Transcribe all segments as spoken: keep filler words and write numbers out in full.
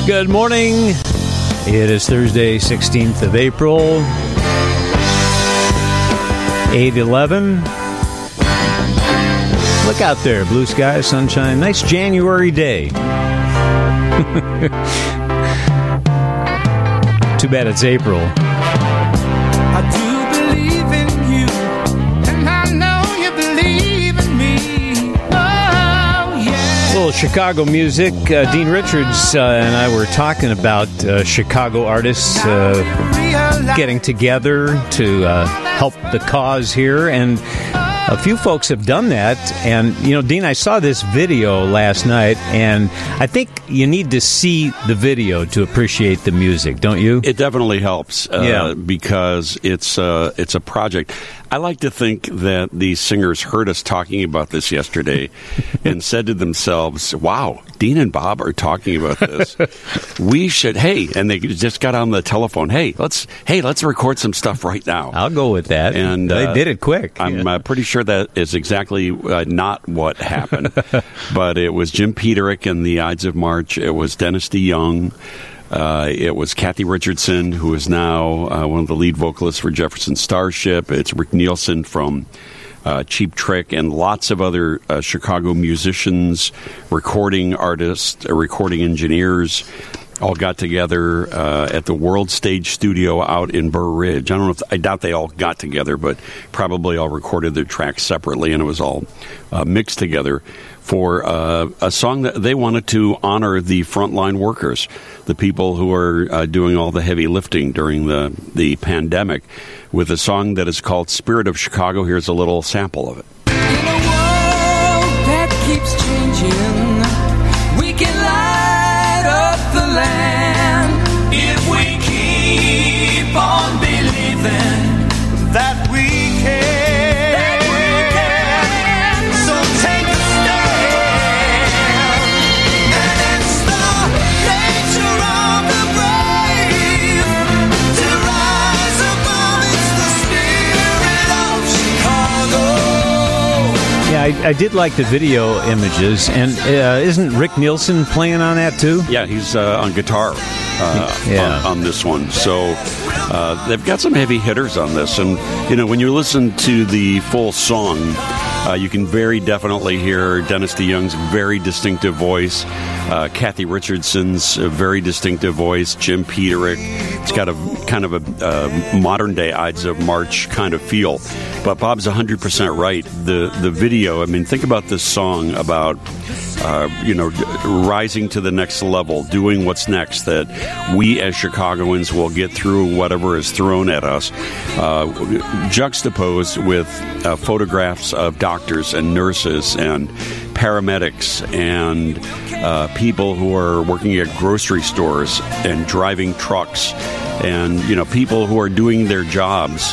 Good morning. It is Thursday, sixteenth of April, eight eleven. Look out there, blue sky, sunshine, nice January day. Too bad it's April. I do believe in you, and I know you believe in me. Oh, yeah. A little Chicago music. Uh, Dean Richards uh, and I were talking about uh, Chicago artists uh, getting together to uh, help the cause here, and a few folks have done that. And, you know, Dean, I saw this video last night, and I think you need to see the video to appreciate the music, don't you? It definitely helps uh, yeah. because it's, uh, it's a project. I like to think that these singers heard us talking about this yesterday and said to themselves, wow, Dean and Bob are talking about this. We should, hey, and they just got on the telephone, hey, let's hey, let's record some stuff right now. I'll go with that. And they uh, did it quick. I'm yeah. uh, pretty sure that is exactly uh, not what happened. But it was Jim Peterick and the Ides of March. It was Dennis DeYoung. Uh, it was Kathy Richardson, who is now uh, one of the lead vocalists for Jefferson Starship. It's Rick Nielsen from uh, Cheap Trick, and lots of other uh, Chicago musicians, recording artists, uh, recording engineers, all got together uh, at the World Stage Studio out in Burr Ridge. I don't know if I doubt they all got together, but probably all recorded their tracks separately, and it was all uh, mixed together for uh, a song that they wanted to honor the frontline workers, the people who are uh, doing all the heavy lifting during the, the pandemic, with a song that is called Spirit of Chicago. Here's a little sample of it. In a world that keeps changing, we can light up the land if we keep on believing that we can. I, I did like the video images, and uh, isn't Rick Nielsen playing on that too? Yeah, he's uh, on guitar uh, yeah. on, on this one. So uh, they've got some heavy hitters on this. And, you know, when you listen to the full song, uh, you can very definitely hear Dennis DeYoung's very distinctive voice, uh, Kathy Richardson's very distinctive voice, Jim Peterick. It's got a kind of a uh, modern-day Ides of March kind of feel. But Bob's one hundred percent right. The the video, I mean, think about this song about, uh, you know, rising to the next level, doing what's next, that we as Chicagoans will get through whatever is thrown at us, uh, juxtaposed with uh, photographs of doctors and nurses and paramedics and uh, people who are working at grocery stores and driving trucks, and, you know, people who are doing their jobs,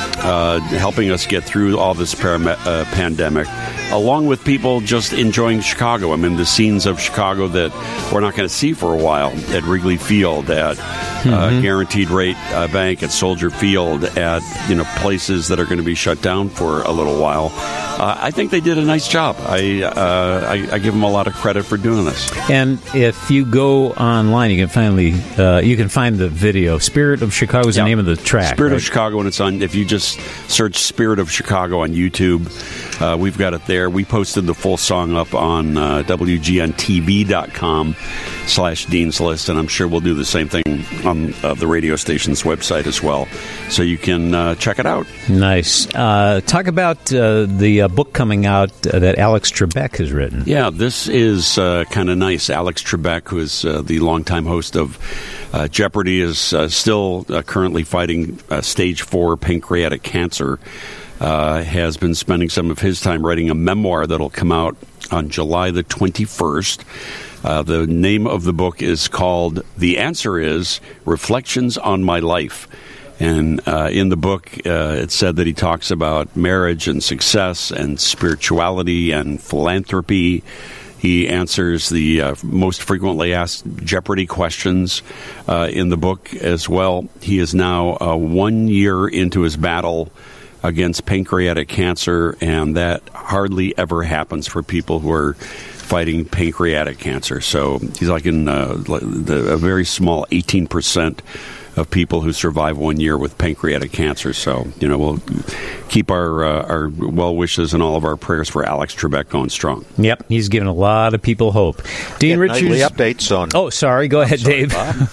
Uh, helping us get through all this param- uh, pandemic, along with people just enjoying Chicago. I mean, the scenes of Chicago that we're not going to see for a while at Wrigley Field, at uh, mm-hmm. Guaranteed Rate uh, Bank, at Soldier Field, at, you know, places that are going to be shut down for a little while. Uh, I think they did a nice job. I, uh, I I give them a lot of credit for doing this. And if you go online, you can finally uh, you can find the video. Spirit of Chicago is the yeah. name of the track. Spirit right? of Chicago, and it's on. If you just search Spirit of Chicago on YouTube, uh, we've got it there. We posted the full song up on uh, W G N T V dot com slash Dean's List, and I'm sure we'll do the same thing on uh, the radio station's website as well, so you can uh, check it out. Nice. Uh, talk about uh, the uh, book coming out uh, that Alex Trebek has written. Yeah, this is uh, kind of nice. Alex Trebek, who is uh, the longtime host of uh, Jeopardy, is uh, still uh, currently fighting uh, stage four pancreatic cancer. Uh, has been spending some of his time writing a memoir that'll come out on July the twenty-first. Uh, the name of the book is called The Answer Is Reflections on My Life. And uh, in the book, uh, it said that he talks about marriage and success and spirituality and philanthropy. He answers the uh, most frequently asked Jeopardy questions uh, in the book as well. He is now uh, one year into his battle against pancreatic cancer, and that hardly ever happens for people who are fighting pancreatic cancer. So he's like in uh, the, a very small eighteen percent of people who survive one year with pancreatic cancer. So, you know, we'll keep our uh, our well wishes and all of our prayers for Alex Trebek going strong. Yep, he's given a lot of people hope. Dean Get Richards. Nightly updates on. Oh, sorry. Go ahead, sorry, Dave.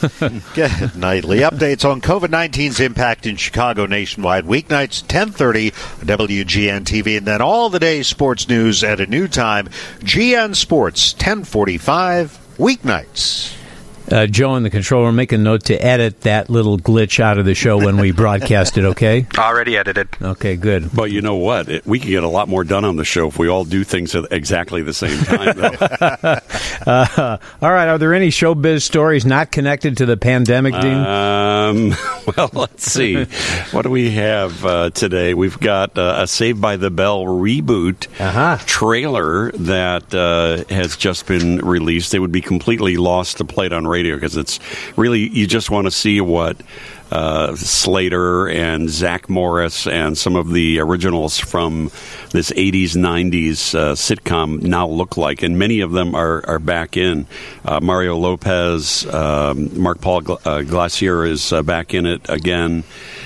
Get nightly updates on COVID nineteen's impact in Chicago nationwide. Weeknights, ten thirty, W G N T V. And then all the day's sports news at a new time. G N Sports, ten forty-five, weeknights. Uh, Joe in the control room, make a note to edit that little glitch out of the show when we broadcast it, okay? Already edited. Okay, good. But you know what? It, we can get a lot more done on the show if we all do things at exactly the same time, though. uh, all right, are there any showbiz stories not connected to the pandemic, Dean? Um, well, let's see. What do we have uh, today? We've got uh, a Saved by the Bell reboot Uh-huh. trailer that uh, has just been released. It would be completely lost to play it on radio because it's really, you just want to see what uh, Slater and Zach Morris and some of the originals from this eighties, nineties uh, sitcom now look like. And many of them are, are back in. Uh, Mario Lopez, um, Mark Paul Gla- uh, Glacier is uh, back in it again.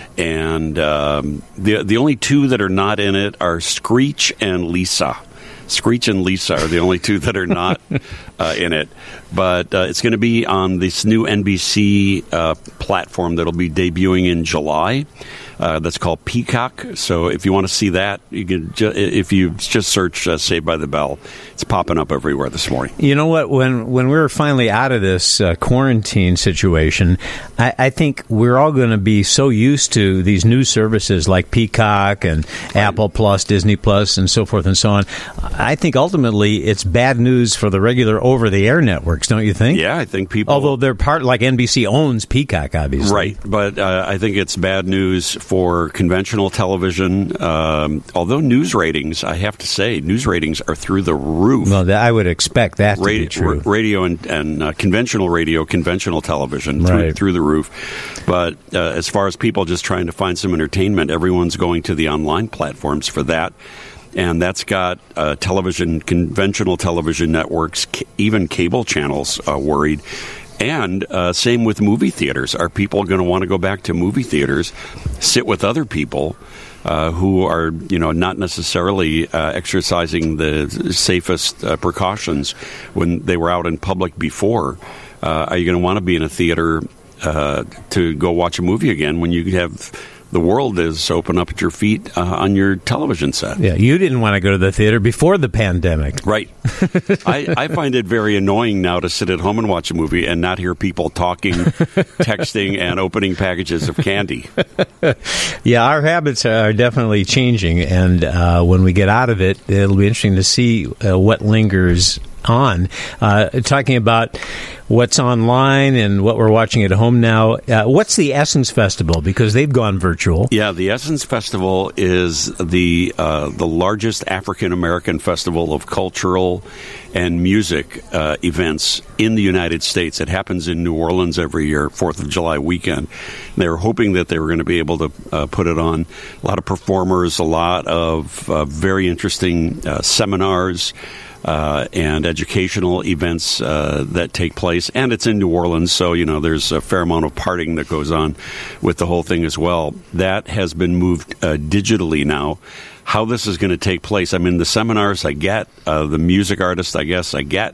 And um, the the only two that are not in it are Screech and Lisa. Screech and Lisa are the only two that are not uh, in it. But uh, it's going to be on this new N B C uh, platform that'll be debuting in July. Uh, that's called Peacock. So if you want to see that, you can. Ju- if you just search uh, "Saved by the Bell," it's popping up everywhere this morning. You know what? When when we're finally out of this uh, quarantine situation, I, I think we're all going to be so used to these new services like Peacock and right. Apple Plus, Disney Plus, and so forth and so on. I think ultimately it's bad news for the regular over-the-air networks, don't you think? Yeah, I think people. Although they're part, like N B C owns Peacock, obviously. Right, but uh, I think it's bad news for conventional television. Um, although news ratings, I have to say, news ratings are through the roof. Well, I would expect that to radio, be true. Radio and, and uh, conventional radio, conventional television, through, right. through the roof. But uh, as far as people just trying to find some entertainment, everyone's going to the online platforms for that. And that's got uh, television, conventional television networks, c- even cable channels uh, worried. And uh, same with movie theaters. Are people going to want to go back to movie theaters, sit with other people uh, who are, you know, not necessarily uh, exercising the safest uh, precautions when they were out in public before? Uh, are you going to want to be in a theater uh, to go watch a movie again when you have the world is open up at your feet uh, on your television set? Yeah, you didn't want to go to the theater before the pandemic. Right. I, I find it very annoying now to sit at home and watch a movie and not hear people talking, texting, and opening packages of candy. Yeah, our habits are definitely changing, and uh, when we get out of it, it'll be interesting to see uh, what lingers on. Uh, talking about what's online and what we're watching at home now, uh, what's the Essence Festival? Because they've gone virtual. Yeah, the Essence Festival is the uh, the largest African American festival of cultural and music uh, events in the United States. It happens in New Orleans every year, fourth of July weekend. They were hoping that they were going to be able to uh, put it on. A lot of performers, a lot of uh, very interesting uh, seminars, Uh, and educational events uh, that take place. And it's in New Orleans, so, you know, there's a fair amount of partying that goes on with the whole thing as well. That has been moved uh, digitally now. How this is going to take place, I mean, the seminars I get, uh, the music artists, I guess, I get.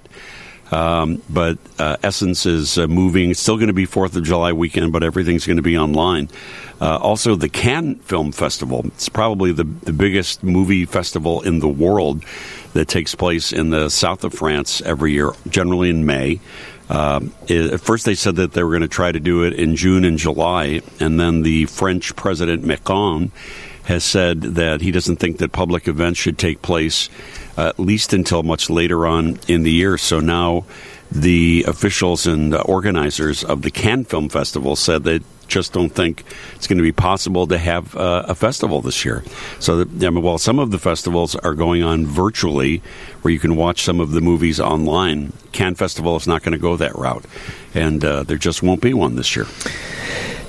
Um, but uh, Essence is uh, moving. It's still going to be fourth of July weekend, but everything's going to be online. Uh, also, the Cannes Film Festival. It's probably the, the biggest movie festival in the world that takes place in the south of France every year, generally in May. Uh, it, at first, they said that they were going to try to do it in June and July, and then the French President Macron has said that he doesn't think that public events should take place uh, at least until much later on in the year. So now the officials and the organizers of the Cannes Film Festival said they just don't think it's going to be possible to have uh, a festival this year. So, that, I mean, while some of the festivals are going on virtually, where you can watch some of the movies online, Cannes Festival is not going to go that route, and uh, there just won't be one this year.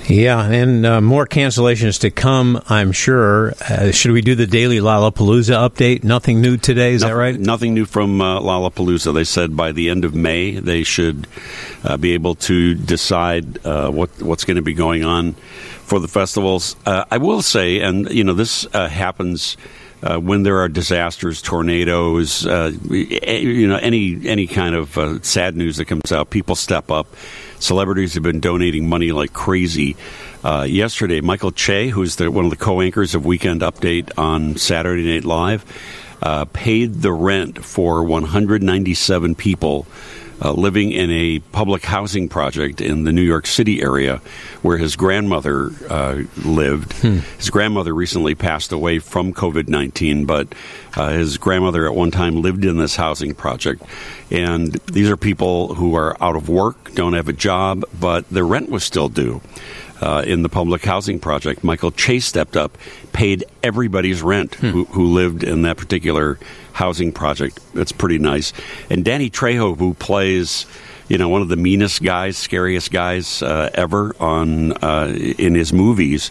Yeah, and uh, more cancellations to come, I'm sure. Uh, should we do the daily Lollapalooza update? Nothing new today, is nothing, that right? Nothing new from uh, Lollapalooza. They said by the end of May they should uh, be able to decide uh, what what's going to be going on for the festivals. Uh, I will say, and you know, this uh, happens uh, when there are disasters, tornadoes, uh, you know, any any kind of uh, sad news that comes out. People step up. Celebrities have been donating money like crazy. Uh, yesterday, Michael Che, who's the, one of the co-anchors of Weekend Update on Saturday Night Live, uh, paid the rent for one hundred ninety-seven people uh, living in a public housing project in the New York City area where his grandmother uh, lived. Hmm. His grandmother recently passed away from covid nineteen, but uh, his grandmother at one time lived in this housing project. And these are people who are out of work, don't have a job, but their rent was still due. Uh, in the public housing project, Michael Chase stepped up, paid everybody's rent hmm. who, who lived in that particular housing project. That's pretty nice. And Danny Trejo, who plays, you know, one of the meanest guys, scariest guys uh, ever on uh, in his movies,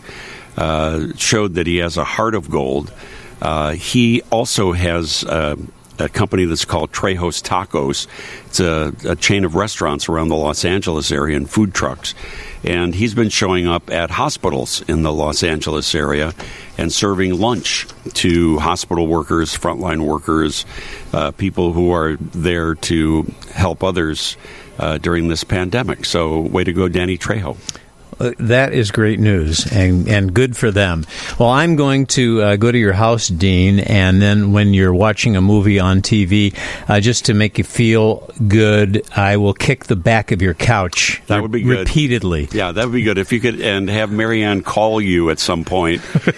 uh, showed that he has a heart of gold. Uh, he also has Uh, a company that's called Trejo's Tacos. It's a, a chain of restaurants around the Los Angeles area and food trucks. And he's been showing up at hospitals in the Los Angeles area and serving lunch to hospital workers, frontline workers, uh, people who are there to help others uh, during this pandemic. So way to go, Danny Trejo. Uh, that is great news, and, and good for them. Well, I'm going to uh, go to your house, Dean, and then when you're watching a movie on T V, uh, just to make you feel good, I will kick the back of your couch. That would be good. Repeatedly. Yeah, that would be good. If you could, and have Marianne call you at some point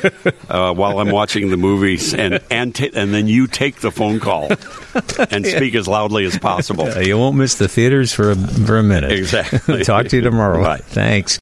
uh, while I'm watching the movies, and and, ta- and then you take the phone call and speak as loudly as possible. Uh, you won't miss the theaters for a, for a minute. Exactly. Talk to you tomorrow. Bye. Thanks.